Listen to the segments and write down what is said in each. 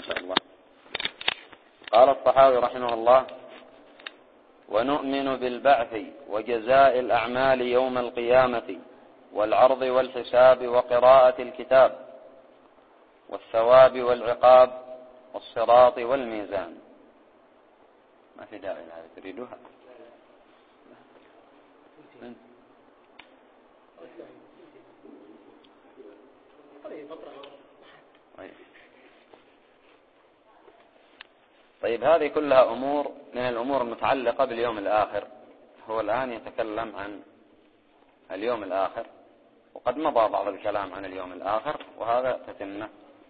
إن شاء الله. قال الطحاوي رحمه الله: ونؤمن بالبعث وجزاء الأعمال يوم القيامة والعرض والحساب وقراءة الكتاب والثواب والعقاب والصراط والميزان. ما في داعي لهذا، تريدوها؟ طيب، هذه كلها أمور من الأمور المتعلقة باليوم الآخر. هو الآن يتكلم عن اليوم الآخر، وقد مضى بعض الكلام عن اليوم الآخر، وهذا تتمه.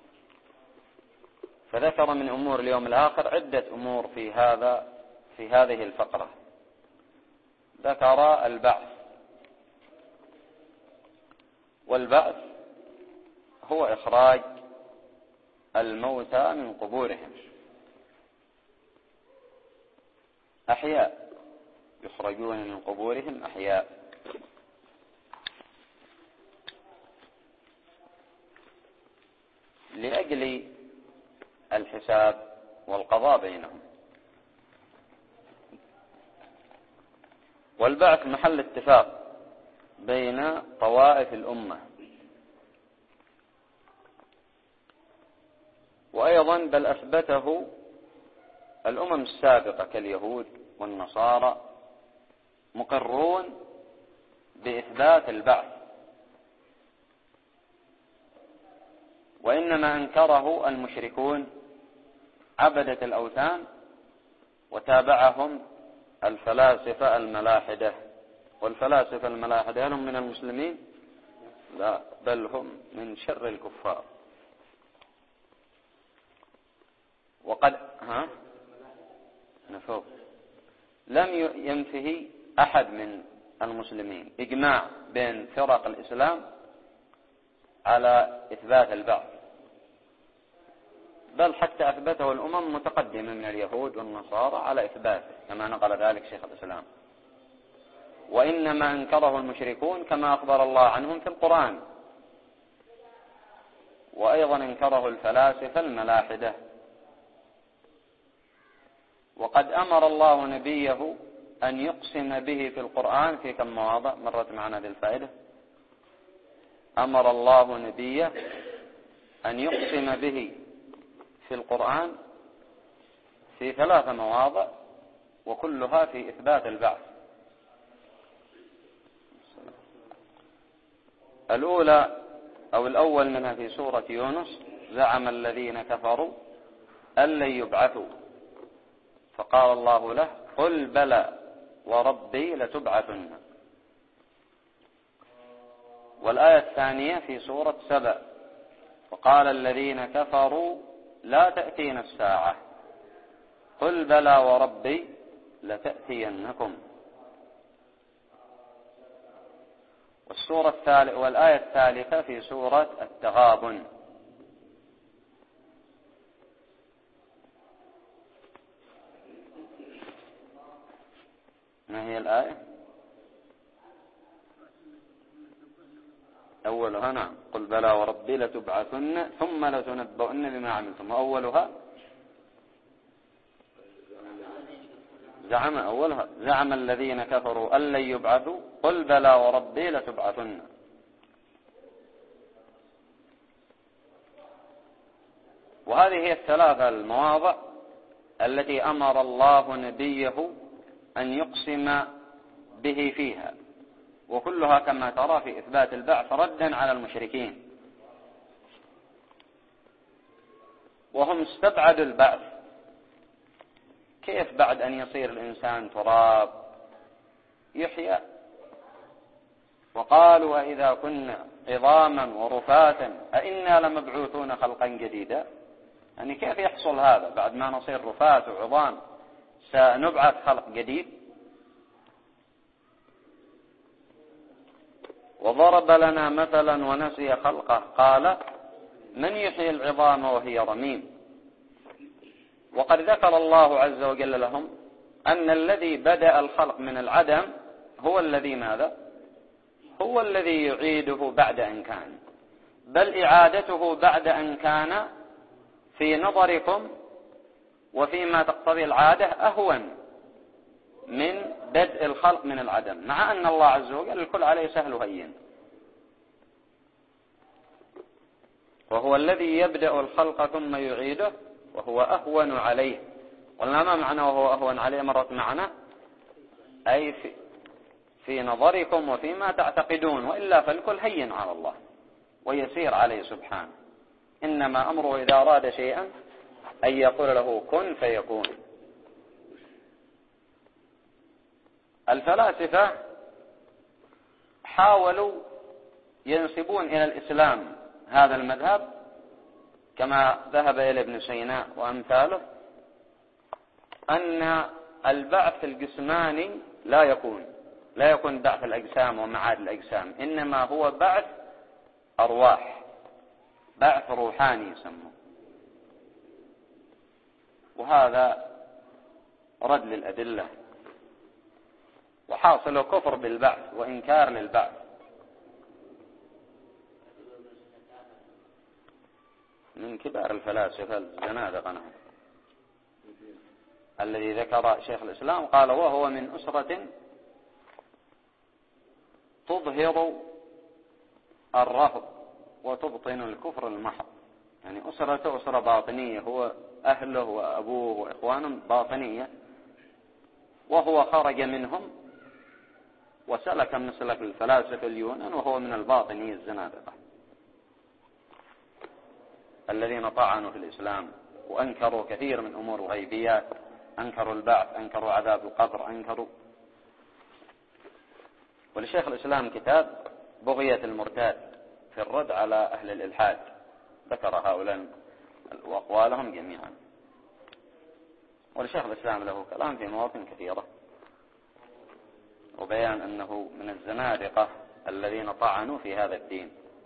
فذكر من أمور اليوم الآخر عدة أمور في هذه الفقرة. ذكر البعث، والبعث هو إخراج الموتى من قبورهم، أحياء يخرجون من قبورهم أحياء. لأجل الحساب والقضاء بينهم. والبعث محل اتفاق بين طوائف الأمة، وأيضا بل أثبته الأمم السابقة كاليهود والنصارى، مقرون بإثبات البعث، وإنما أنكره المشركون عبدة الأوثان، وتابعهم الفلاسفة الملاحدة. والفلاسفة الملاحدة هم من المسلمين؟ لا، بل هم من شر الكفار. وقد نفوق لم ينفه أحد من المسلمين إجماع بين فرق الإسلام على إثبات البعث، بل حتى أثبته الأمم متقدمة من اليهود والنصارى على إثباته، كما نقل ذلك شيخ الإسلام. وإنما أنكره المشركون كما أخبر الله عنهم في القرآن، وأيضا أنكره الفلاسفة الملاحدة. وقد أمر الله نبيه أن يقسم به في القرآن في كم مواضع مرت معنا هذه الفائدة. أمر الله نبيه أن يقسم به في القرآن في 3 مواضع، وكلها في إثبات البعث. الأول منها في سورة يونس: زعم الذين كفروا أن لن يبعثوا، فقال الله له: قل بلى وربي لتبعثن. والآية الثانية في سورة سبأ: وقال الذين كفروا لا تأتينا الساعة، قل بلى وربي لتأتينكم. والآية الثالثة في سورة التغابن: ما هي الآية؟ أولها نعم، قل بلى وربي لتبعثن ثم لتنبؤن بما عملتم. وأولها زعم الذين كفروا أن لن يبعثوا، قل بلى وربي لتبعثن. وهذه هي 3 المواضع التي أمر الله نبيه أن يقسم به فيها، وكلها كما ترى في إثبات البعث ردا على المشركين. وهم استبعدوا البعث. كيف بعد أن يصير الإنسان تراب يحيى؟ وقالوا: أإذا كنا عظاما ورفاتا أإنا لمبعوثون خلقا جديدا؟ يعني كيف يحصل هذا بعد ما نصير رفات وعظام؟ سنبعث خلق جديد؟ وضرب لنا مثلا ونسي خلقه قال: من يحيي العظام وهي رميم. وقد ذكر الله عز وجل لهم أن الذي بدأ الخلق من العدم هو الذي ماذا؟ هو الذي يعيده بعد أن كان، بل إعادته بعد أن كان في نظركم وفيما تقتضي العادة أهون من بدء الخلق من العدم، مع أن الله عز وجل الكل عليه سهل هين، وهو الذي يبدأ الخلق ثم يعيده وهو أهون عليه. قلنا ما معنى وهو أهون عليه؟ مرت معنا أي في نظركم وفيما تعتقدون، وإلا فالكل هين على الله ويسير عليه سبحانه. إنما أمره إذا أراد شيئا أن يقول له كن فيكون. الفلاسفة حاولوا ينسبون إلى الإسلام هذا المذهب كما ذهب إلى ابن سينا وأمثاله، أن البعث الجسماني لا يكون بعث الأجسام ومعاد الأجسام، إنما هو بعث أرواح، بعث روحاني يسمى. وهذا رد للأدلة، وحاصل كفر بالبعث وإنكار للبعث. من كبار الفلاسفة الزنادقة الذي ذكر شيخ الإسلام قال وهو من أسرة تظهر الرفض وتبطن الكفر المحض، يعني أسرة باطنية، هو أهله وأبوه وإخوانه باطنية، وهو خرج منهم وسلك مسلك الفلاسفة اليونان، وهو من الباطنية الزنادقة الذين طعنوا في الإسلام وأنكروا كثير من أمور الغيبيات، أنكروا البعث، أنكروا عذاب القبر، أنكروا. ولشيخ الإسلام كتاب بغية المرتاد في الرد على أهل الإلحاد، ذكر هؤلاء وأقوالهم جميعا. ولشيخ الإسلام له كلام في مواطن كثيرة، وبيان أنه من الزنادقة الذين طعنوا في هذا الدين.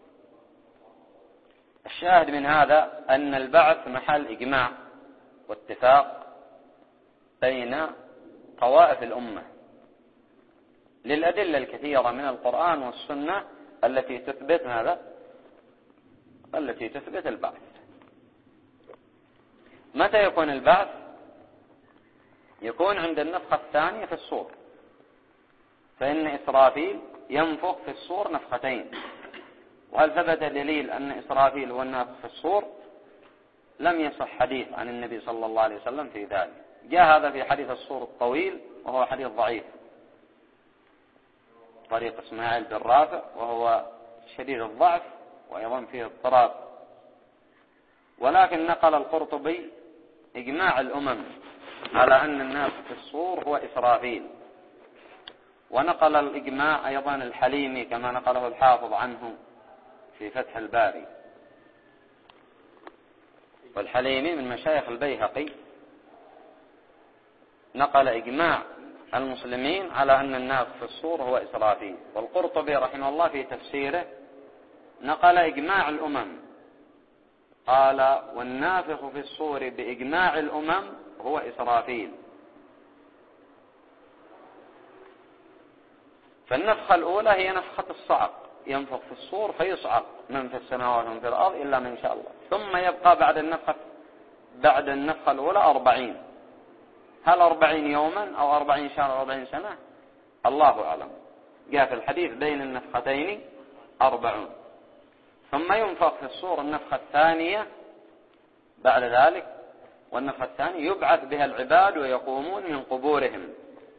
الشاهد من هذا أن البعث محل إجماع واتفاق بين طوائف الأمة للأدلة الكثيرة من القرآن والسنة التي تثبت ماذا؟ التي تثبت البعث. متى يكون البعث؟ يكون عند النفخة الثانية في الصور، فإن إسرافيل ينفخ في الصور نفختين. وهل ثبت دليل أن إسرافيل هو النافخ في الصور؟ لم يصح حديث عن النبي صلى الله عليه وسلم في ذلك. جاء هذا في حديث الصور الطويل وهو حديث ضعيف، طريق إسماعيل بن رافع، وهو شديد الضعف وأيضا فيه اضطراب. ولكن نقل القرطبي إجماع الأمم على أن النافخ في الصور هو إسرافيل، ونقل الإجماع أيضا الحليمي كما نقله الحافظ عنه في فتح الباري. والحليمي من مشايخ البيهقي نقل إجماع المسلمين على أن النافخ في الصور هو إسرافيل. والقرطبي رحمه الله في تفسيره نقل إجماع الأمم، قال والنافخ في الصور بإجماع الأمم هو إسرافيل. فالنفخة الأولى هي نفخة الصعق، ينفخ في الصور فيصعق من في السماوات ومن في الأرض إلا من شاء الله، ثم يبقى بعد النفخة الأولى 40. هل 40 يوما أو 40 شهر أو 40 سنة؟ الله أعلم. جاء في الحديث بين النفختين 40. ثم ينفخ في الصور النفخة الثانية بعد ذلك، والنفخة الثانية يبعث بها العباد ويقومون من قبورهم،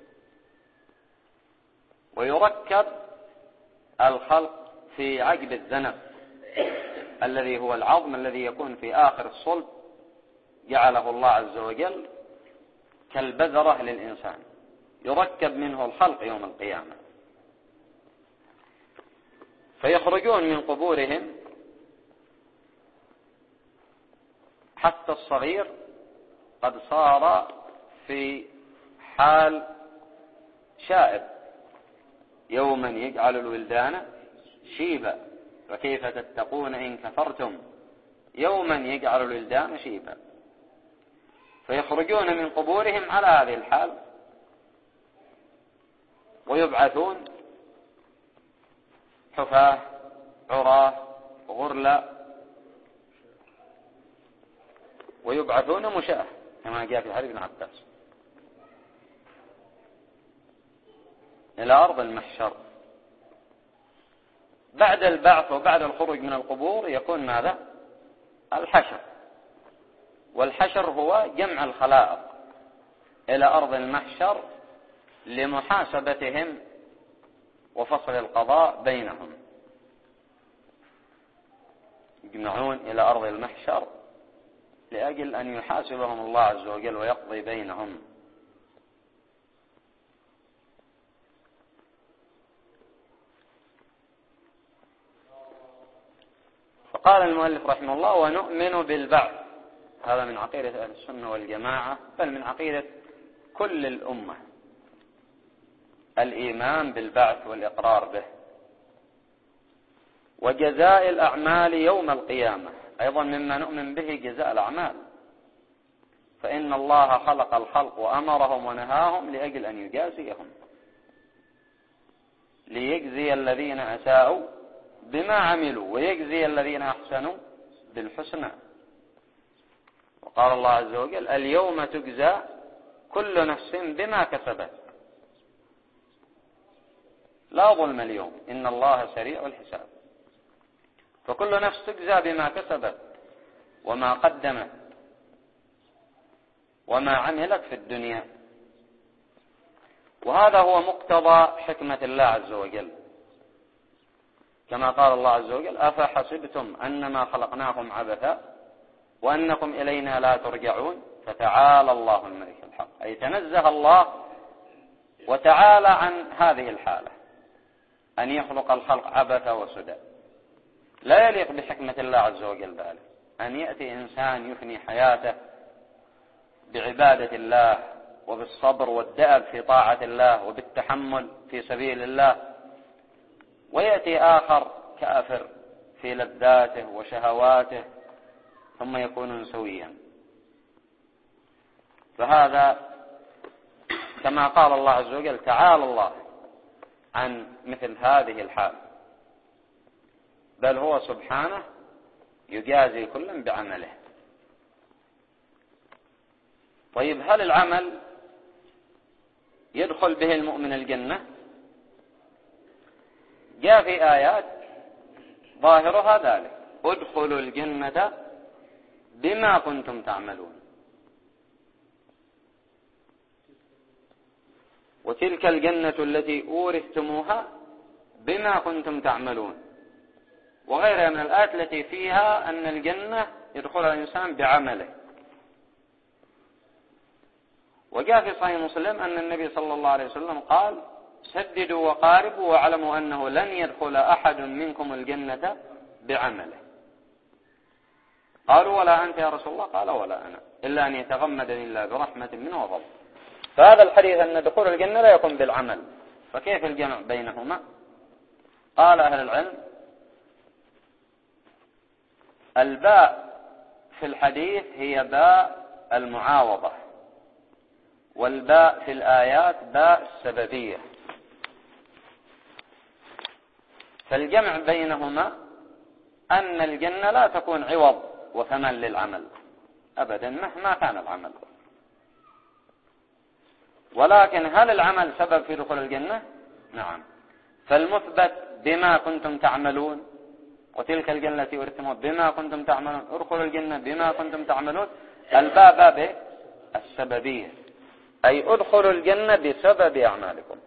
ويركب الخلق في عقب الذنب الذي هو العظم الذي يكون في آخر الصلب، جعله الله عز وجل كالبذرة للإنسان، يركب منه الخلق يوم القيامة. فيخرجون من قبورهم حتى الصغير قد صار في حال شائب. يوما يجعل الولدان شيبا وكيف تتقون إن كفرتم يوما يجعل الولدان شيبا. فيخرجون من قبورهم على هذه الحال ويبعثون حفاة عراة غرلا ويبعثون مشاة كما جاء في حديث ابن عباس إلى أرض المحشر. بعد البعث وبعد الخروج من القبور يكون ماذا؟ الحشر. والحشر هو جمع الخلائق إلى أرض المحشر لمحاسبتهم وفصل القضاء بينهم. يجمعون إلى أرض المحشر لأجل أن يحاسبهم الله عز وجل ويقضي بينهم. فقال المؤلف رحمه الله: ونؤمن بالبعث. هذا من عقيدة أهل السنة والجماعة، بل من عقيدة كل الأمة، الإيمان بالبعث والإقرار به. وجزاء الأعمال يوم القيامة أيضا مما نؤمن به جزاء الأعمال، فإن الله خلق الخلق وأمرهم ونهاهم لأجل أن يجازيهم، ليجزي الذين أساءوا بما عملوا ويجزي الذين أحسنوا بالحسنى. وقال الله عز وجل: اليوم تجزى كل نفس بما كسبت لا ظلم اليوم إن الله سريع الحساب. فكل نفس تجزى بما كسبت وما قدمت وما عملت في الدنيا. وهذا هو مقتضى حكمة الله عز وجل، كما قال الله عز وجل: أفحسبتم أنما خلقناكم عبثا وأنكم إلينا لا ترجعون فتعالى الله الملك الحق. أي تنزه الله وتعالى عن هذه الحالة، أن يخلق الخلق عبثا وسدى. لا يليق بحكمة الله عز وجل ذلك، أن يأتي إنسان يفني حياته بعبادة الله وبالصبر والدأب في طاعة الله وبالتحمل في سبيل الله، ويأتي آخر كافر في لذاته وشهواته ثم يكون سويا. فهذا كما قال الله عز وجل: تعالى الله عن مثل هذه الحال، بل هو سبحانه يجازي كلا بعمله. طيب، هل العمل يدخل به المؤمن الجنة؟ جاء في آيات ظاهرها ذلك: ادخلوا الجنة بما كنتم تعملون. وتلك الجنة التي أورثتموها بما كنتم تعملون. وغيرها من الآيات التي فيها أن الجنة يدخلها الإنسان بعمله. وجاء في صحيح مسلم أن النبي صلى الله عليه وسلم قال: سددوا وقاربوا واعلموا أنه لن يدخل أحد منكم الجنة بعمله. قالوا: ولا أنت يا رسول الله؟ قال: ولا أنا، إلا أن يتغمدني الله برحمة منه وفضل. فهذا الحديث أن دخول الجنة لا يكون بالعمل، فكيف الجمع بينهما؟ قال أهل العلم: الباء في الحديث هي باء المعاوضة، والباء في الآيات باء السببية. فالجمع بينهما أن الجنة لا تكون عوض وثمن للعمل أبدا مهما كان العمل، ولكن هل العمل سبب في دخول الجنة؟ نعم. فالمثبت بما كنتم تعملون، وتلك الجنة التي أورثتموها بما كنتم تعملون، ادخلوا الجنة بما كنتم تعملون. الباء باب السببية، أي ادخلوا الجنة بسبب أعمالكم،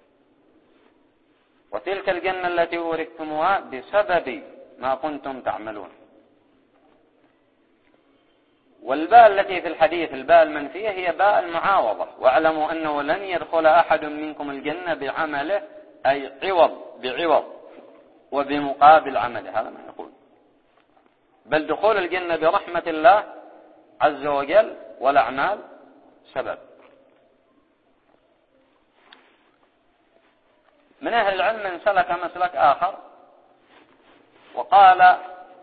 وتلك الجنة التي أورثتموها بسبب ما كنتم تعملون. والباء التي في الحديث الباء المنفية هي باء المعاوضة: واعلموا أنه لن يدخل أحد منكم الجنة بعمله، أي عوض بعوض وبمقابل عمله. هذا ما يقول، بل دخول الجنة برحمة الله عز وجل، والأعمال سبب. من أهل العلم من سلك مسلك آخر وقال: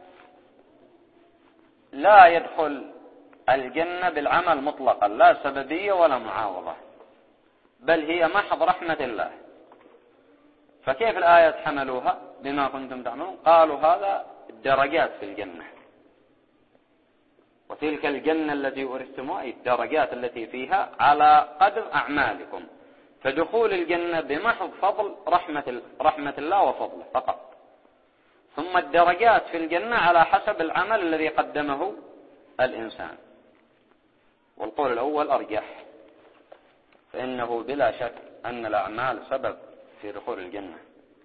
لا يدخل الجنة بالعمل مطلقا، لا سببية ولا معاوضة، بل هي محض رحمة الله. فكيف الآية حملوها بما كنتم تعملون؟ قالوا هذا الدرجات في الجنة، وتلك الجنة التي أورثتموها أي الدرجات التي فيها على قدر أعمالكم، فدخول الجنة بمحض فضل رحمة الله وفضله فقط. ثم الدرجات في الجنة على حسب العمل الذي قدمه الإنسان، والقول الأول أرجح، فإنه بلا شك أن الأعمال سبب في دخول الجنة،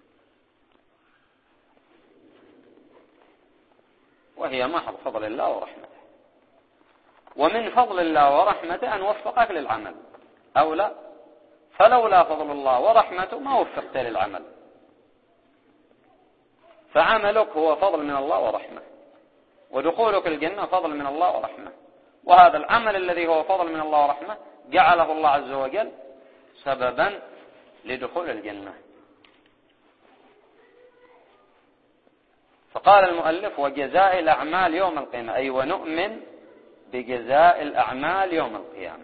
وهي محض فضل الله ورحمته. ومن فضل الله ورحمته أن وفقك للعمل أو لا، فلولا فضل الله ورحمته ما وفقت للعمل، فعملك هو فضل من الله ورحمة، ودخولك الجنة فضل من الله ورحمة. وهذا العمل الذي هو فضل من الله ورحمة جعله الله عز وجل سببا لدخول الجنة. فقال المؤلف وجزاء الأعمال يوم القيامة، أي ونؤمن بجزاء الأعمال يوم القيامة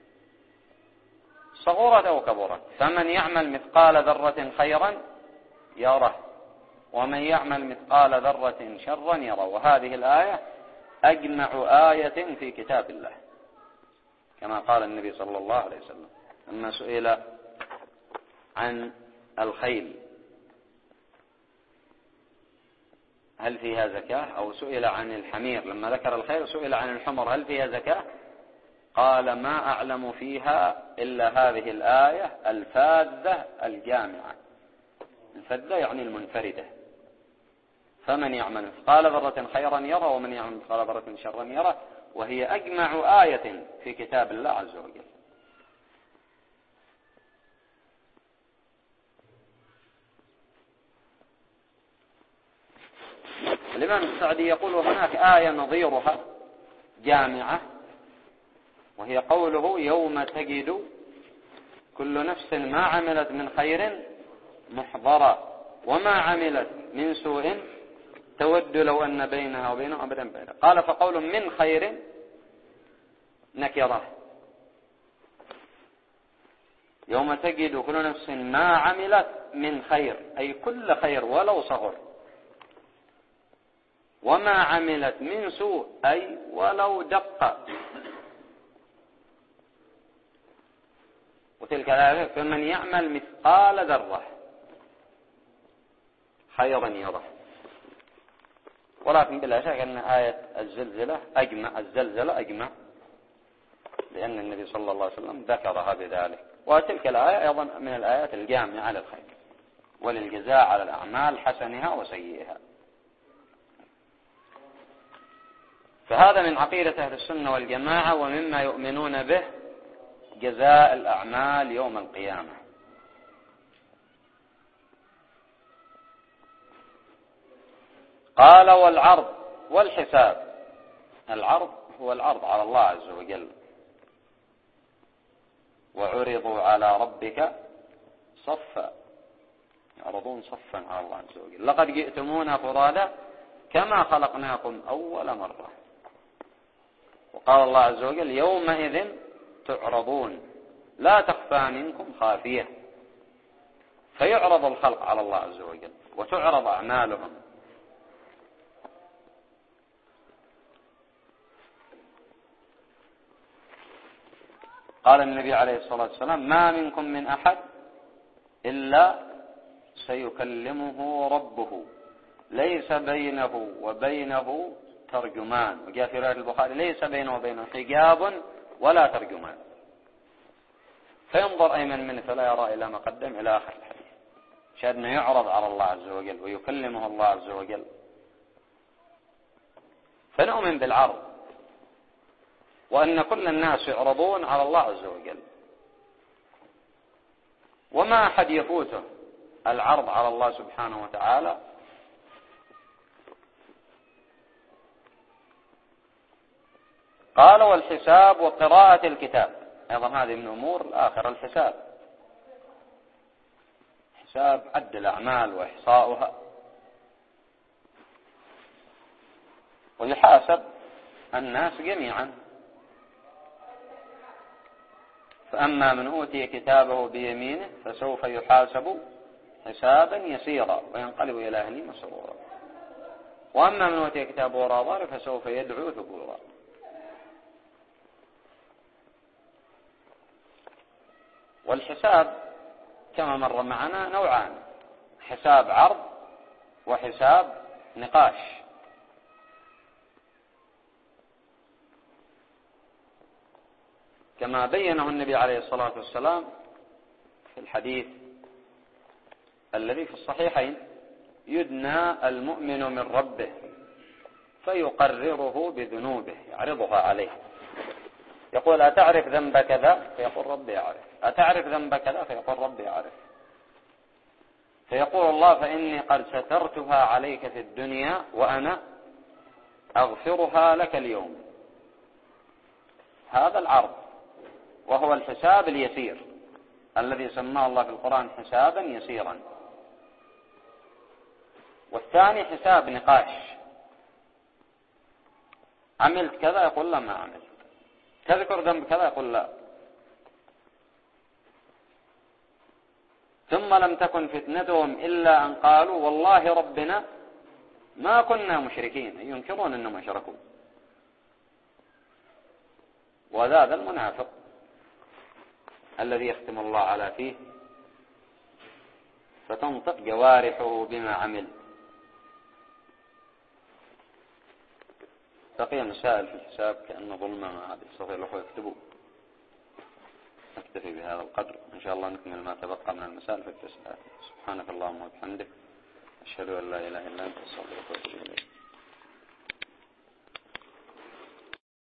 صغرت أو كبرت، فمن يعمل مثقال ذرة خيرا يره ومن يعمل مثقال ذرة شرا يره. وهذه الآية أجمع آية في كتاب الله، كما قال النبي صلى الله عليه وسلم لما سئل عن الخيل هل فيها زكاة، أو سئل عن الحمير لما ذكر الخيل سئل عن الحمر هل فيها زكاة، قال ما أعلم فيها إلا هذه الآية الفاذة الجامعة. الفاذة يعني المنفردة، فمن يعمل مثقال ذرة خيرا يرى ومن يعمل مثقال ذرة شرا يرى، وهي أجمع آية في كتاب الله عز وجل. الإمام السعدي يقول هناك آية نظيرها جامعة، وهي قوله يوم تجد كل نفس ما عملت من خير محضرا وما عملت من سوء تود لو أن بينها وبينه أبدا بعيدا. قال فقول من خير نكرة، يوم تجد كل نفس ما عملت من خير أي كل خير ولو صغر، وما عملت من سوء أي ولو دق. وتلك الآية فمن يعمل مثقال ذرة خيرا يره. ولكن بلا شك أن آية الزلزلة أجمع لأن النبي صلى الله عليه وسلم ذكرها بذلك. وتلك الآية أيضا من الآيات الجامعة للخير وللجزاء على الأعمال حسنها وسيئها. فهذا من عقيدة أهل السنة والجماعة ومما يؤمنون به جزاء الأعمال يوم القيامة. قال والعرض والحساب. العرض هو العرض على الله عز وجل، وعرضوا على ربك صفا، يعرضون صفا على الله عز وجل، لقد جئتمونا فرادا كما خلقناكم أول مرة. وقال الله عز وجل يومئذ تعرضون لا تخفى منكم خافية، فيعرض الخلق على الله عز وجل وتعرض أعمالهم. قال النبي عليه الصلاة والسلام ما منكم من أحد إلا سيكلمه ربه ليس بينه وبينه ترجمان. وجاء في رواية البخاري ليس بينه وبينه حجاب ولا ترجمان، فينظر أيمن منه فلا يرى إلا ما قدم إلى آخر الحديث. شأنه يعرض على الله عز وجل ويكلمه الله عز وجل. فنؤمن بالعرض، وأن كل الناس يعرضون على الله عز وجل، وما أحد يفوته العرض على الله سبحانه وتعالى. قال والحساب وقراءة الكتاب أيضا هذه من أمور الآخرة. الحساب حساب عد الأعمال وإحصاؤها، ويحاسب الناس جميعا. فأما من أوتي كتابه بيمينه فسوف يحاسب حسابا يسيرا وينقلب إلى أهله مسرورا، وأما من أوتي كتابه وراء ظهره فسوف يدعو ثبورا. والحساب كما مر معنا نوعان: حساب عرض وحساب نقاش. كما بينه النبي عليه الصلاة والسلام في الحديث الذي في الصحيحين: يدنى المؤمن من ربه فيقرره بذنوبه، يعرضها عليه، يقول: أتعرف ذنب كذا؟ فيقول: ربي أعرف. أتعرف ذنب كذا؟ فيقول: ربي أعرف. فيقول الله: فإني قد سترتها عليك في الدنيا وأنا أغفرها لك اليوم. هذا العرض، وهو الحساب اليسير الذي سماه الله في القرآن حسابا يسيرا. والثاني حساب نقاش: عملت كذا؟ يقول: لا، ما عملت. تذكر ذنب كذا؟ يقول: لا. ثم لم تكن فتنتهم إلا أن قالوا والله ربنا ما كنا مشركين، ينكرون أنهم أشركوا. وهذا المنافق الذي يختم الله على فيه فتنطق جوارحه بما عمل. بقي مسائل في الحساب كأنه ظلمة ما عاد يستطيع الأخوة يكتبوا. نكتفي بهذا القدر، إن شاء الله نكمل ما تبقى من المسائل في التسعات. سبحانك اللهم وبحمدك، أشهد أن لا إله إلا أنت، أستغفرك وأتوب إليك.